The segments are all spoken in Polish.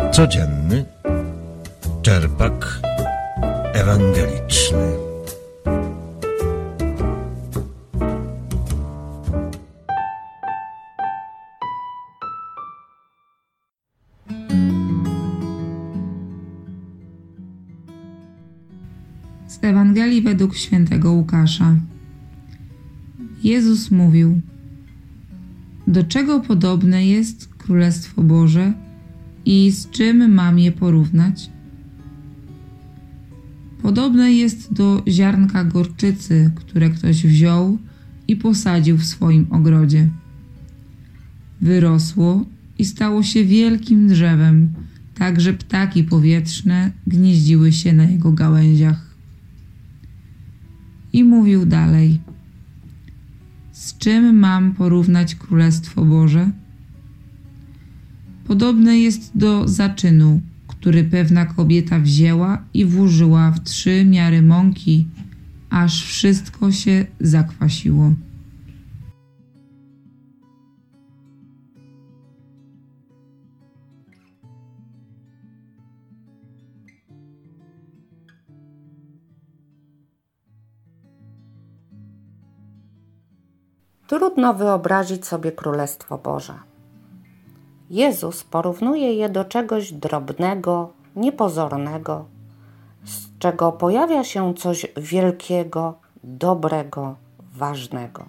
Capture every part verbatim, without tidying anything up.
Codzienny czerpak ewangeliczny. Z Ewangelii według świętego Łukasza. Jezus mówił: do czego podobne jest Królestwo Boże i z czym mam je porównać? Podobne jest do ziarnka gorczycy, które ktoś wziął i posadził w swoim ogrodzie. Wyrosło i stało się wielkim drzewem, tak że ptaki powietrzne gnieździły się na jego gałęziach. I mówił dalej: z czym mam porównać Królestwo Boże? Podobne jest do zaczynu, który pewna kobieta wzięła i włożyła w trzy miary mąki, aż wszystko się zakwasiło. Trudno wyobrazić sobie Królestwo Boże. Jezus porównuje je do czegoś drobnego, niepozornego, z czego pojawia się coś wielkiego, dobrego, ważnego.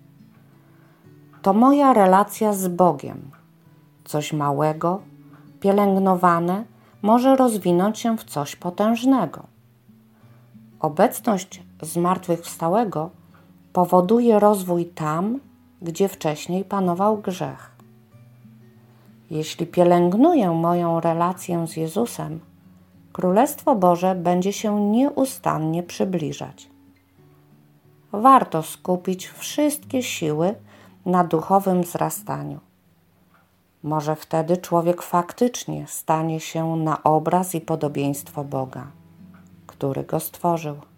To moja relacja z Bogiem. Coś małego, pielęgnowane, może rozwinąć się w coś potężnego. Obecność zmartwychwstałego powoduje rozwój tam, gdzie wcześniej panował grzech. Jeśli pielęgnuję moją relację z Jezusem, Królestwo Boże będzie się nieustannie przybliżać. Warto skupić wszystkie siły na duchowym wzrastaniu. Może wtedy człowiek faktycznie stanie się na obraz i podobieństwo Boga, który go stworzył.